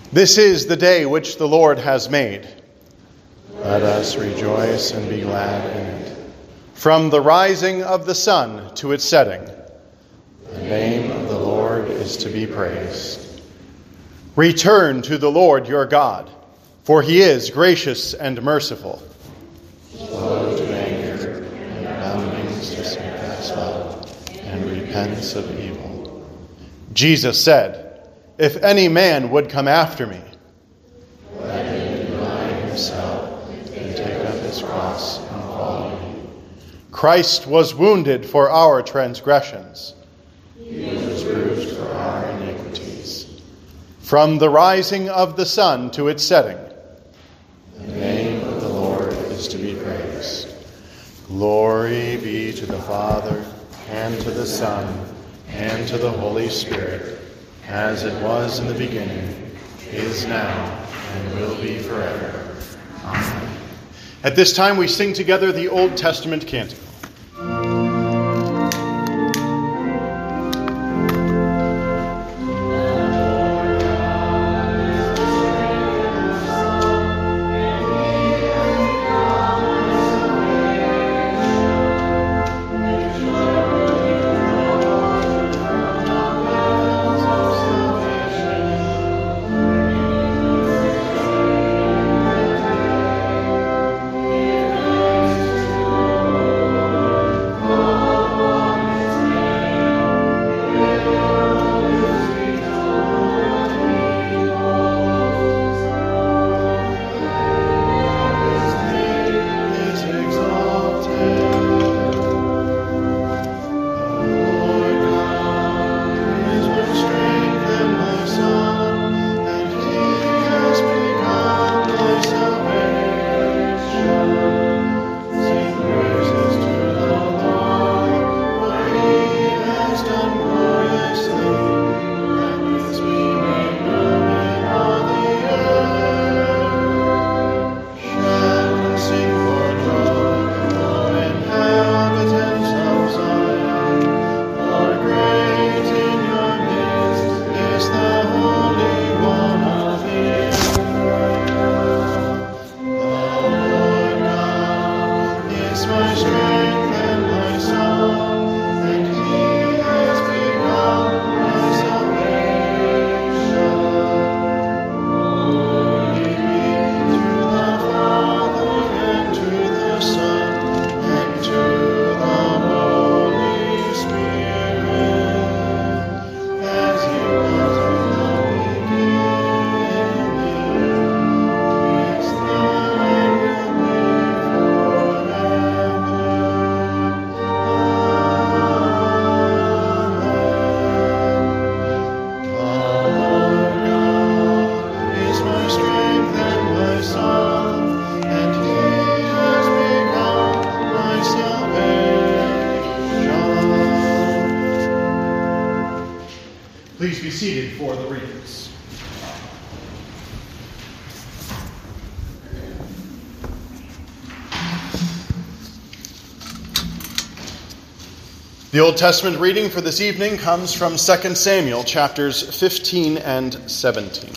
This is the day which the Lord has made. Let us rejoice and be glad in it. From the rising of the sun to its setting, the name of the Lord is to be praised. Return to the Lord your God, for he is gracious and merciful, slow to anger, and abounding to steadfast love, and repents of evil. Jesus said, "If any man would come after me, let him deny himself and take up his cross and follow me. Christ was wounded for our transgressions. He was bruised for our iniquities. From the rising of the sun to its setting, the name of the Lord is to be praised. Glory be to the Father, and to the Son, and to the Holy Spirit, as it was in the beginning, is now, and will be forever. Amen." At this time we sing together the Old Testament canticle. Please be seated for the readings. The Old Testament reading for this evening comes from 2 Samuel chapters 15 and 17.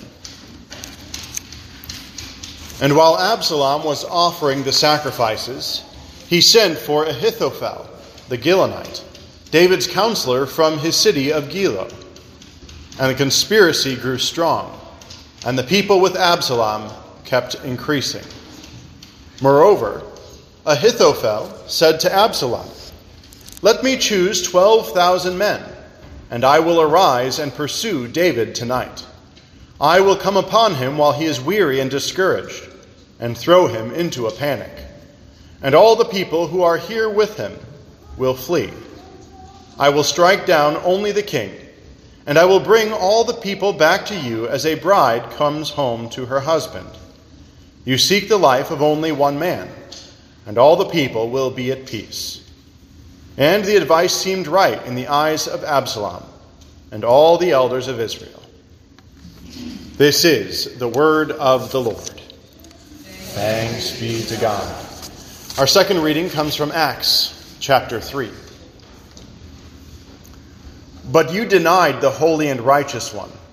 And while Absalom was offering the sacrifices, he sent for Ahithophel, the Gilonite, David's counselor from his city of Gilo. And the conspiracy grew strong, and the people with Absalom kept increasing. Moreover, Ahithophel said to Absalom, "Let me choose 12,000 men, and I will arise and pursue David tonight. I will come upon him while he is weary and discouraged, and throw him into a panic. And all the people who are here with him will flee. I will strike down only the king, and I will bring all the people back to you as a bride comes home to her husband. You seek the life of only one man, and all the people will be at peace." And the advice seemed right in the eyes of Absalom and all the elders of Israel. This is the word of the Lord. Thanks be to God. Our second reading comes from Acts chapter 3. "But you denied the Holy and Righteous One,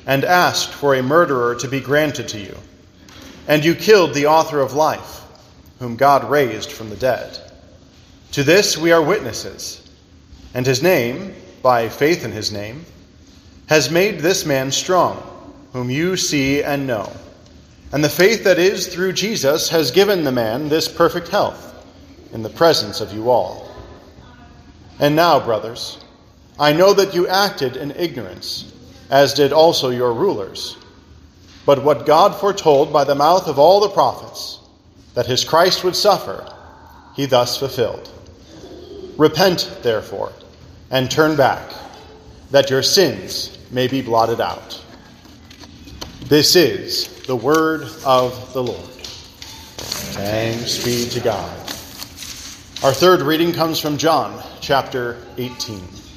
and asked for a murderer to be granted to you. And you killed the author of life, whom God raised from the dead. To this we are witnesses, and his name, by faith in his name, has made this man strong, whom you see and know. And the faith that is through Jesus has given the man this perfect health in the presence of you all. And now, brothers, I know that you acted in ignorance, as did also your rulers. But what God foretold by the mouth of all the prophets, that his Christ would suffer, he thus fulfilled. Repent, therefore, and turn back, that your sins may be blotted out. This is the word of the Lord. Thanks be to God. Our third reading comes from John, chapter 18.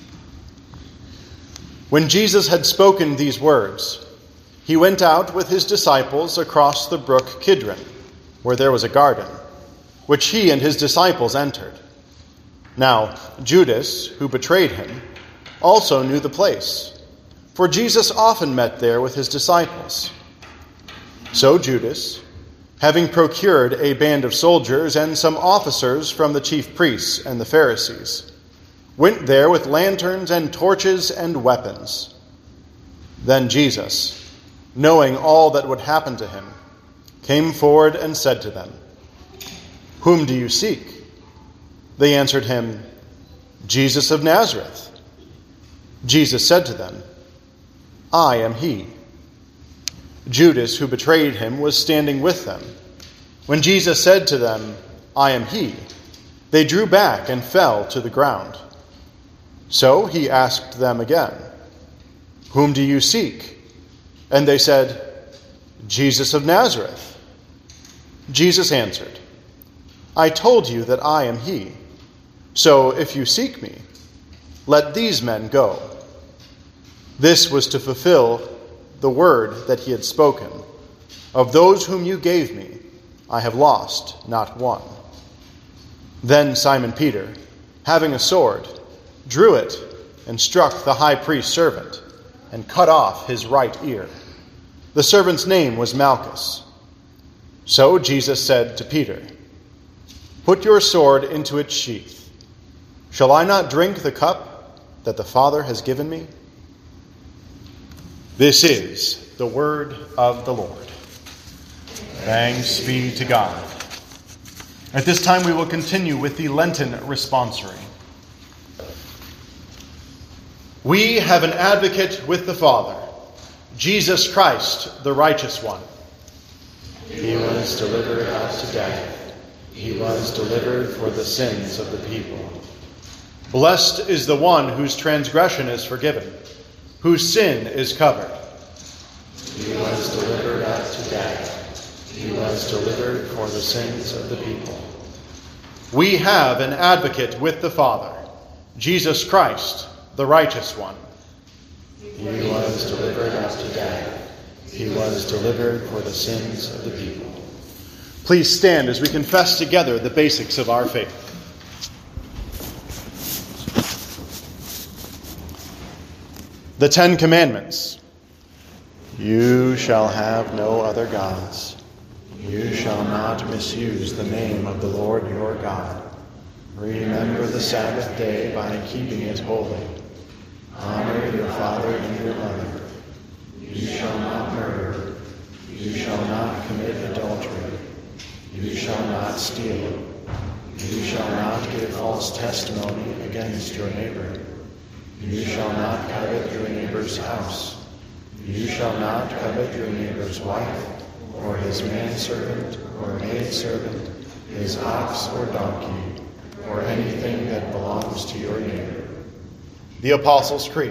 When Jesus had spoken these words, he went out with his disciples across the brook Kidron, where there was a garden, which he and his disciples entered. Now, Judas, who betrayed him, also knew the place, for Jesus often met there with his disciples. So Judas, having procured a band of soldiers and some officers from the chief priests and the Pharisees, went there with lanterns and torches and weapons. Then Jesus, knowing all that would happen to him, came forward and said to them, "Whom do you seek?" They answered him, "Jesus of Nazareth." Jesus said to them, "I am he." Judas, who betrayed him, was standing with them. When Jesus said to them, "I am he," they drew back and fell to the ground. So he asked them again, "Whom do you seek?" And they said, "Jesus of Nazareth." Jesus answered, "I told you that I am he. So if you seek me, let these men go." This was to fulfill the word that he had spoken, "Of those whom you gave me, I have lost not one." Then Simon Peter, having a sword, drew it and struck the high priest's servant and cut off his right ear. The servant's name was Malchus. So Jesus said to Peter, "Put your sword into its sheath. Shall I not drink the cup that the Father has given me?" This is the word of the Lord. Thanks be to God. At this time we will continue with the Lenten responsory. We have an advocate with the Father, Jesus Christ, the righteous one. He was delivered up to death. He was delivered for the sins of the people. Blessed is the one whose transgression is forgiven, whose sin is covered. He was delivered up to death. He was delivered for the sins of the people. We have an advocate with the Father, Jesus Christ, the righteous one. He was delivered up to death. He was delivered for the sins of the people. Please stand as we confess together the basics of our faith. The Ten Commandments. You shall have no other gods. You shall not misuse the name of the Lord your God. Remember the Sabbath day by keeping it holy. Honor your father and your mother. You shall not murder. You shall not commit adultery. You shall not steal. You shall not give false testimony against your neighbor. You shall not covet your neighbor's house. You shall not covet your neighbor's wife, or his manservant or maidservant, his ox or donkey, or anything that belongs to your neighbor. The Apostles' Creed.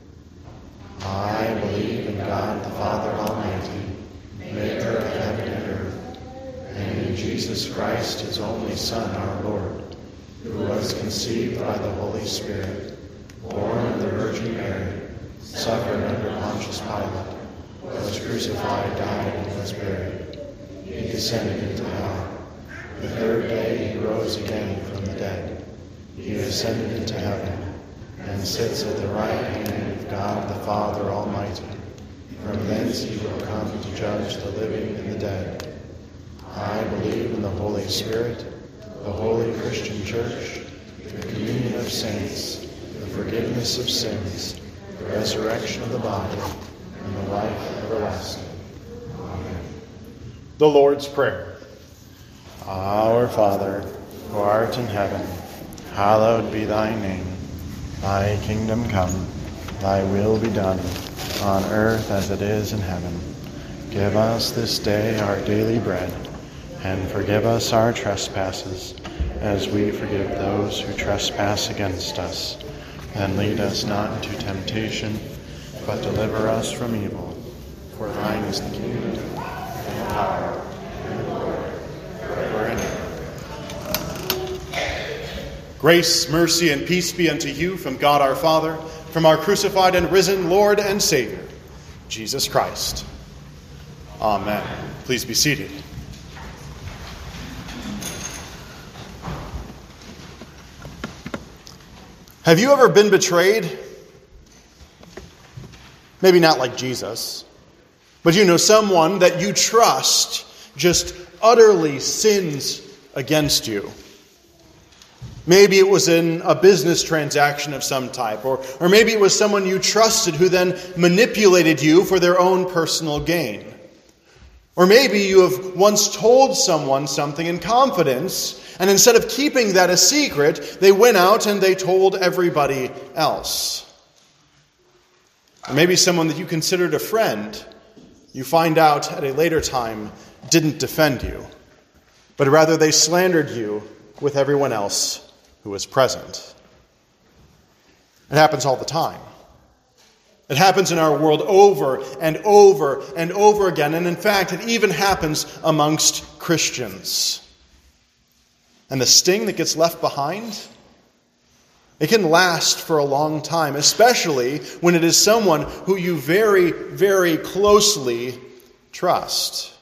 I believe in God the Father Almighty, maker of heaven and earth, and in Jesus Christ, his only Son, our Lord, who was conceived by the Holy Spirit, born of the Virgin Mary, suffered under Pontius Pilate, was crucified, died, and was buried. He descended into hell. The third day he rose again from the dead. He ascended into heaven, and sits at the right hand of God the Father Almighty. From thence he will come to judge the living and the dead. I believe in the Holy Spirit, the holy Christian Church, the communion of saints, the forgiveness of sins, the resurrection of the body, and the life everlasting. Amen. The Lord's Prayer. Our Father, who art in heaven, hallowed be thy name. Thy kingdom come, thy will be done, on earth as it is in heaven. Give us this day our daily bread, and forgive us our trespasses, as we forgive those who trespass against us. And lead us not into temptation, but deliver us from evil. For thine is the kingdom, and the power, and the glory, forever and ever. Grace, mercy, and peace be unto you from God our Father, from our crucified and risen Lord and Savior, Jesus Christ. Amen. Please be seated. Have you ever been betrayed? Maybe not like Jesus, but someone that you trust just utterly sins against you. Maybe it was in a business transaction of some type, or maybe it was someone you trusted who then manipulated you for their own personal gain. Or maybe you have once told someone something in confidence, and instead of keeping that a secret, they went out and they told everybody else. Or maybe someone that you considered a friend, you find out at a later time didn't defend you, but rather they slandered you with everyone else who was present. It happens all the time. It happens in our world over and over and over again. And in fact, it even happens amongst Christians. And the sting that gets left behind, it can last for a long time, especially when it is someone who you very, very closely trust.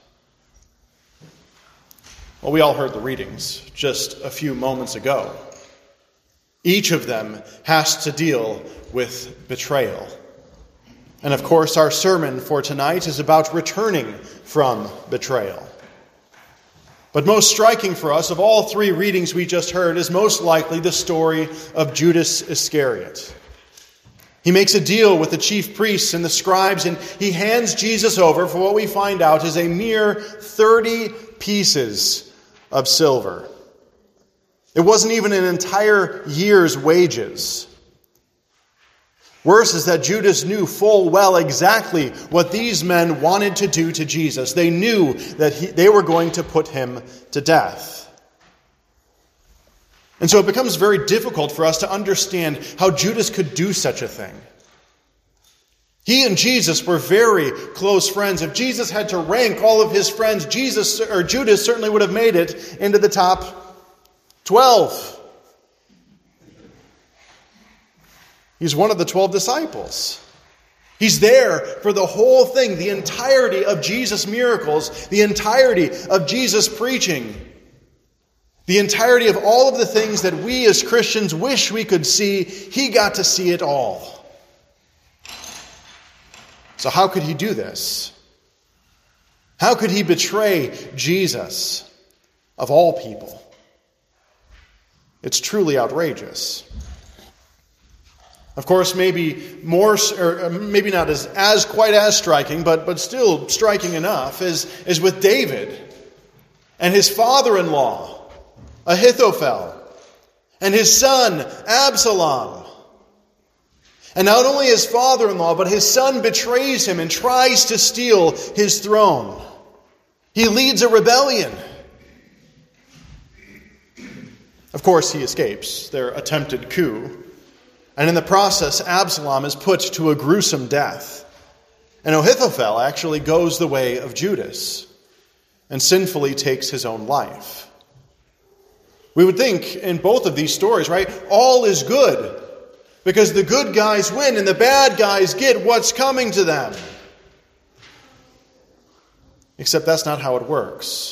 Well, we all heard the readings just a few moments ago. Each of them has to deal with betrayal. And of course, our sermon for tonight is about returning from betrayal. But most striking for us of all three readings we just heard is most likely the story of Judas Iscariot. He makes a deal with the chief priests and the scribes, and he hands Jesus over for what we find out is a mere 30 pieces of silver. It wasn't even an entire year's wages. Worse is that Judas knew full well exactly what these men wanted to do to Jesus. They knew that they were going to put him to death. And so it becomes very difficult for us to understand how Judas could do such a thing. He and Jesus were very close friends. If Jesus had to rank all of his friends, Judas certainly would have made it into the top 12. He's one of the 12 disciples. He's there for the whole thing, the entirety of Jesus' miracles, the entirety of Jesus' preaching, the entirety of all of the things that we as Christians wish we could see. He got to see it all. So how could he do this? How could he betray Jesus of all people? It's truly outrageous. Of course, maybe more, or maybe not as quite as striking, but still striking enough, is with David and his father-in-law, Ahithophel, and his son, Absalom. And not only his father-in-law, but his son betrays him and tries to steal his throne. He leads a rebellion. Of course, he escapes their attempted coup. And in the process, Absalom is put to a gruesome death. And Ahithophel actually goes the way of Judas and sinfully takes his own life. We would think in both of these stories, right, all is good because the good guys win and the bad guys get what's coming to them. Except that's not how it works.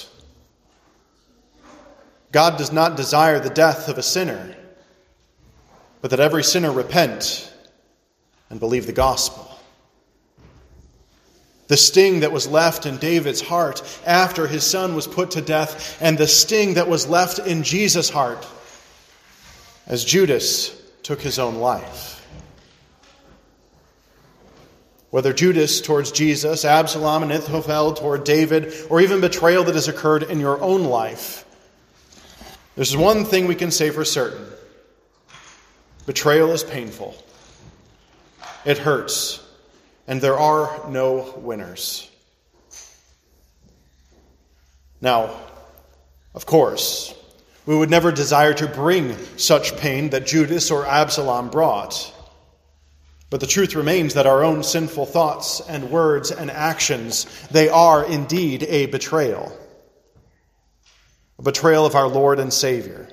God does not desire the death of a sinner, but that every sinner repent and believe the gospel. The sting that was left in David's heart after his son was put to death, and the sting that was left in Jesus' heart as Judas took his own life. Whether Judas towards Jesus, Absalom and Ahithophel toward David, or even betrayal that has occurred in your own life, there's one thing we can say for certain. Betrayal is painful. It hurts. And there are no winners. Now, of course, we would never desire to bring such pain that Judas or Absalom brought. But the truth remains that our own sinful thoughts and words and actions, they are indeed a betrayal. A betrayal of our Lord and Savior.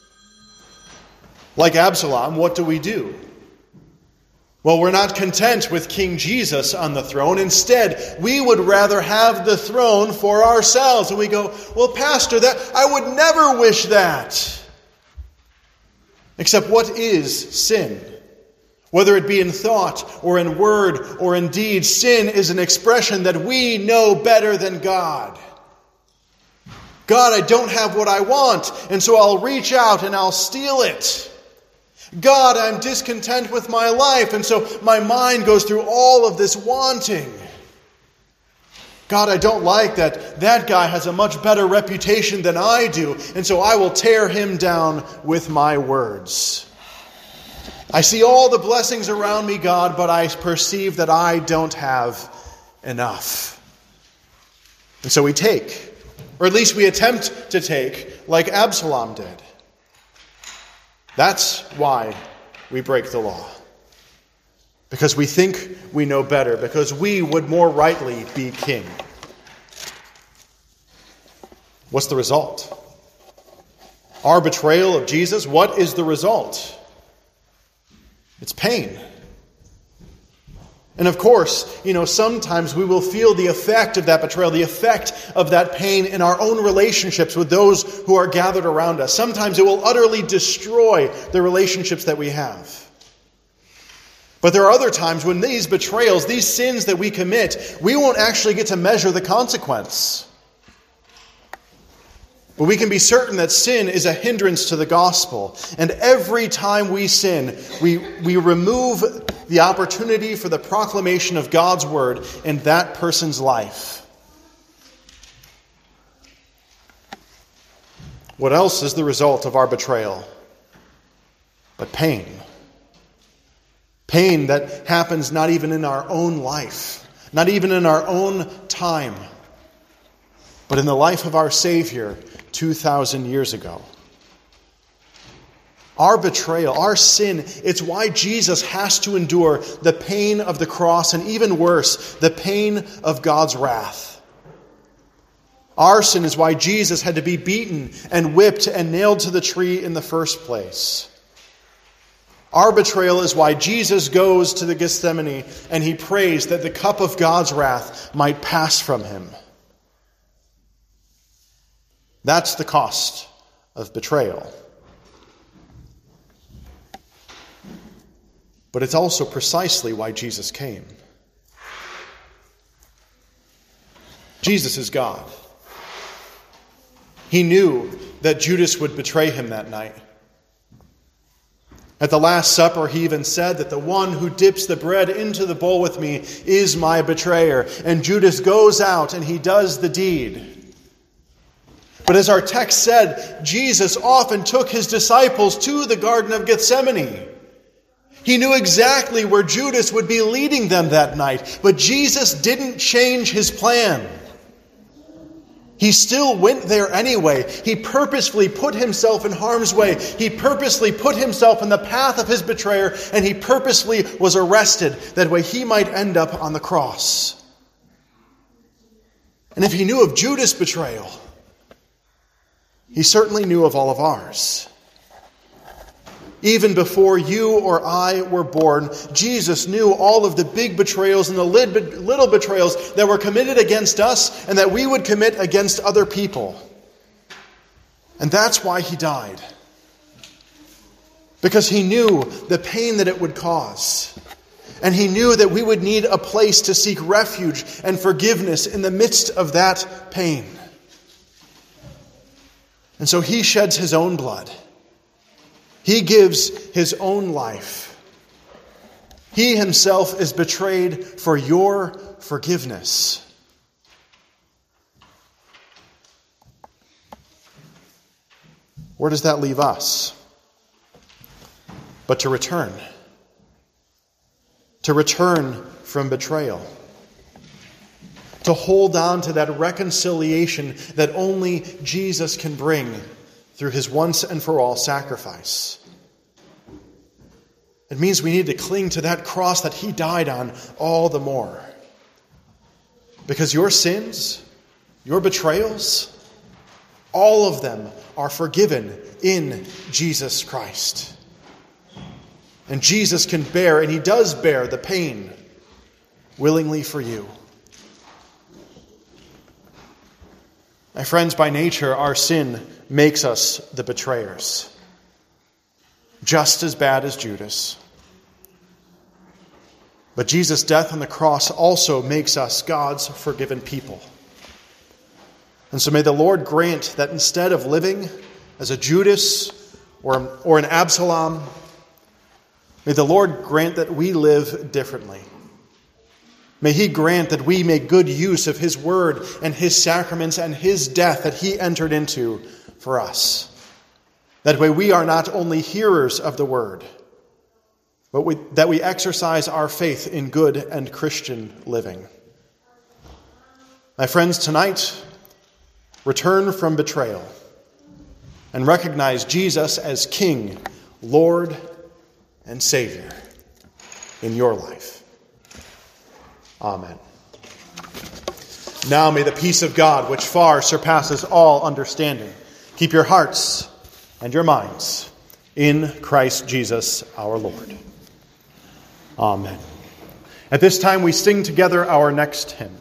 Like Absalom, what do? Well, we're not content with King Jesus on the throne. Instead, we would rather have the throne for ourselves. And we go, well, Pastor, I would never wish that. Except what is sin? Whether it be in thought or in word or in deed, sin is an expression that we know better than God. God, I don't have what I want, and so I'll reach out and I'll steal it. God, I'm discontent with my life, and so my mind goes through all of this wanting. God, I don't like that guy has a much better reputation than I do, and so I will tear him down with my words. I see all the blessings around me, God, but I perceive that I don't have enough. And so we take, or at least we attempt to take, like Absalom did. That's why we break the law. Because we think we know better, because we would more rightly be king. What's the result? Our betrayal of Jesus, what is the result? It's pain. And of course, sometimes we will feel the effect of that betrayal, the effect of that pain in our own relationships with those who are gathered around us. Sometimes it will utterly destroy the relationships that we have. But there are other times when these betrayals, these sins that we commit, we won't actually get to measure the consequence. But we can be certain that sin is a hindrance to the gospel. And every time we sin, we remove the opportunity for the proclamation of God's word in that person's life. What else is the result of our betrayal? But pain. Pain that happens not even in our own life, not even in our own time, but in the life of our Savior 2,000 years ago. Our betrayal, our sin, it's why Jesus has to endure the pain of the cross, and even worse, the pain of God's wrath. Our sin is why Jesus had to be beaten and whipped and nailed to the tree in the first place. Our betrayal is why Jesus goes to the Gethsemane and he prays that the cup of God's wrath might pass from him. That's the cost of betrayal. But it's also precisely why Jesus came. Jesus is God. He knew that Judas would betray him that night. At the Last Supper, he even said that the one who dips the bread into the bowl with me is my betrayer. And Judas goes out and he does the deed. But as our text said, Jesus often took his disciples to the Garden of Gethsemane. He knew exactly where Judas would be leading them that night, but Jesus didn't change his plan. He still went there anyway. He purposefully put himself in harm's way. He purposely put himself in the path of his betrayer, and he purposely was arrested that way he might end up on the cross. And if he knew of Judas' betrayal, he certainly knew of all of ours. Even before you or I were born, Jesus knew all of the big betrayals and the little betrayals that were committed against us and that we would commit against other people. And that's why he died. Because he knew the pain that it would cause. And he knew that we would need a place to seek refuge and forgiveness in the midst of that pain. And so he sheds his own blood. He gives his own life. He himself is betrayed for your forgiveness. Where does that leave us? But to return. To return from betrayal. To hold on to that reconciliation that only Jesus can bring through his once and for all sacrifice. It means we need to cling to that cross that he died on all the more. Because your sins, your betrayals, all of them are forgiven in Jesus Christ. And Jesus can bear, and he does bear, the pain willingly for you. My friends, by nature, our sin makes us the betrayers. Just as bad as Judas. But Jesus' death on the cross also makes us God's forgiven people. And so may the Lord grant that instead of living as a Judas or an Absalom, may the Lord grant that we live differently. May he grant that we make good use of his word and his sacraments and his death that he entered into for us. That way we are not only hearers of the word, but that we exercise our faith in good and Christian living. My friends, tonight, return from betrayal and recognize Jesus as King, Lord, and Savior in your life. Amen. Now may the peace of God, which far surpasses all understanding, keep your hearts and your minds in Christ Jesus our Lord. Amen. At this time we sing together our next hymn.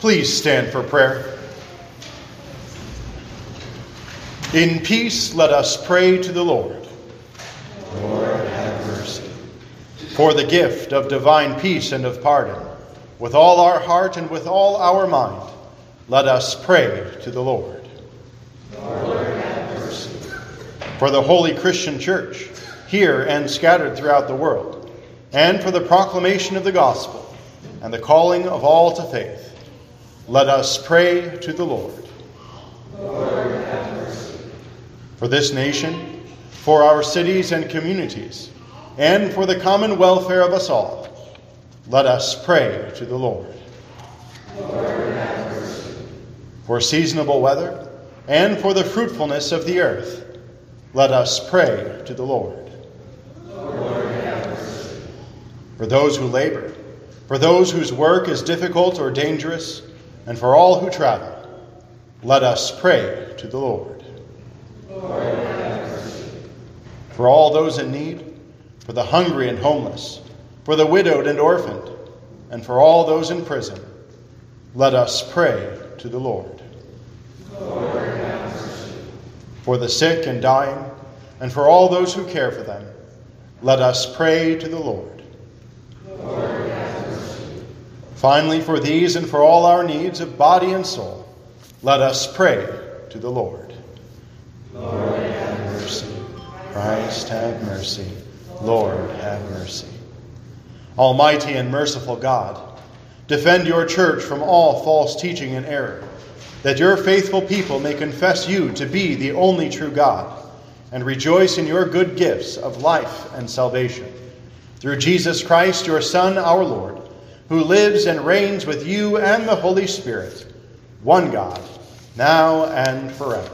Please stand for prayer. In peace, let us pray to the Lord. Lord, have mercy. For the gift of divine peace and of pardon, with all our heart and with all our mind, let us pray to the Lord. Lord, have mercy. For the Holy Christian Church, here and scattered throughout the world, and for the proclamation of the gospel and the calling of all to faith, let us pray to the Lord. Lord, have mercy. For this nation, for our cities and communities, and for the common welfare of us all, let us pray to the Lord. Lord, have mercy. For seasonable weather, and for the fruitfulness of the earth, let us pray to the Lord. Lord, have mercy. For those who labor, for those whose work is difficult or dangerous, and for all who travel, let us pray to the Lord. Lord, have mercy. For all those in need, for the hungry and homeless, for the widowed and orphaned, and for all those in prison, let us pray to the Lord. Lord, have mercy. For the sick and dying, and for all those who care for them, let us pray to the Lord. Lord, have mercy. Finally, for these and for all our needs of body and soul, let us pray to the Lord. Lord, have mercy. Christ, have mercy. Lord, have mercy. Almighty and merciful God, defend your church from all false teaching and error, that your faithful people may confess you to be the only true God, and rejoice in your good gifts of life and salvation. Through Jesus Christ, your Son, our Lord, who lives and reigns with you and the Holy Spirit, one God, now and forever.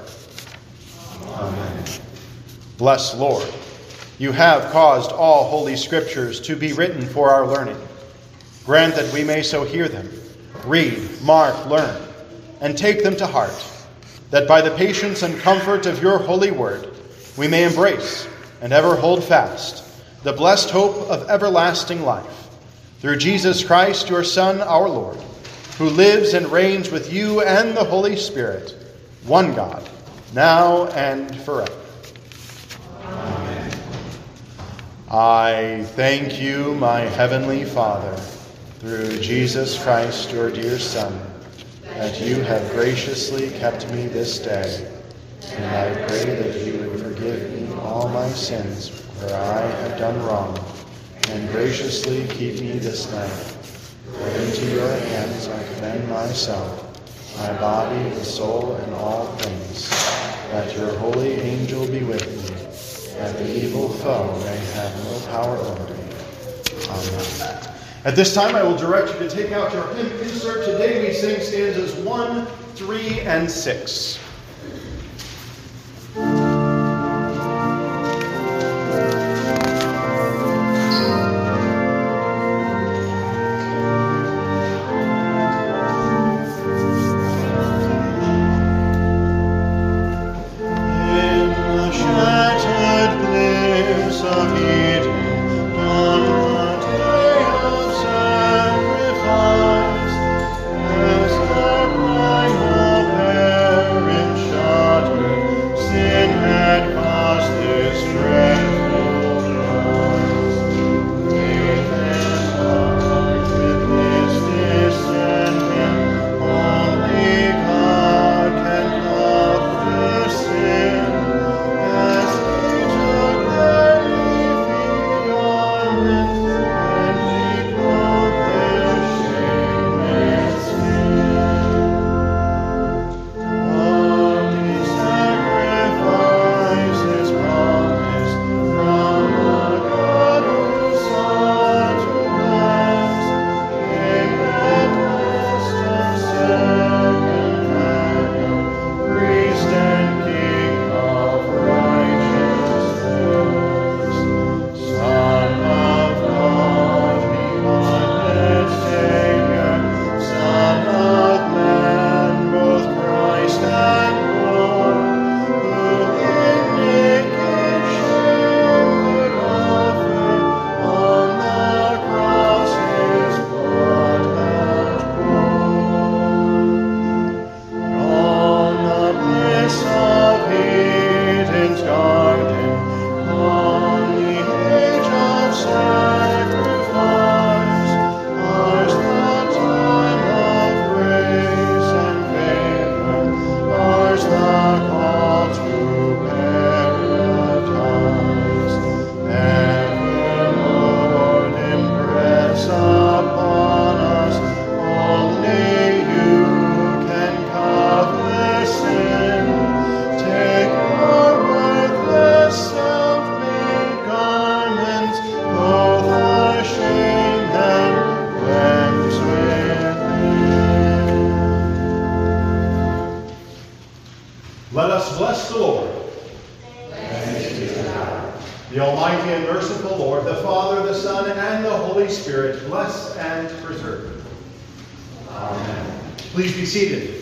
Amen. Bless, Lord, you have caused all holy scriptures to be written for our learning. Grant that we may so hear them, read, mark, learn, and take them to heart, that by the patience and comfort of your holy word we may embrace and ever hold fast the blessed hope of everlasting life. Through Jesus Christ, your Son, our Lord, who lives and reigns with you and the Holy Spirit, one God, now and forever. Amen. I thank you, my heavenly Father, through Jesus Christ, your dear Son, that you have graciously kept me this day, and I pray that you would forgive me all my sins where I have done wrong, and graciously keep me this night. For into your hands I commend myself, my body, the soul, and all things, that your holy angel be with me, that the evil foe may have no power over me. Amen. At this time, I will direct you to take out your hymn insert. Today we sing stanzas 1, 3, and 6. As the bride of Mary The Almighty and merciful Lord, the Father, the Son, and the Holy Spirit, bless and preserve you. Amen. Please be seated.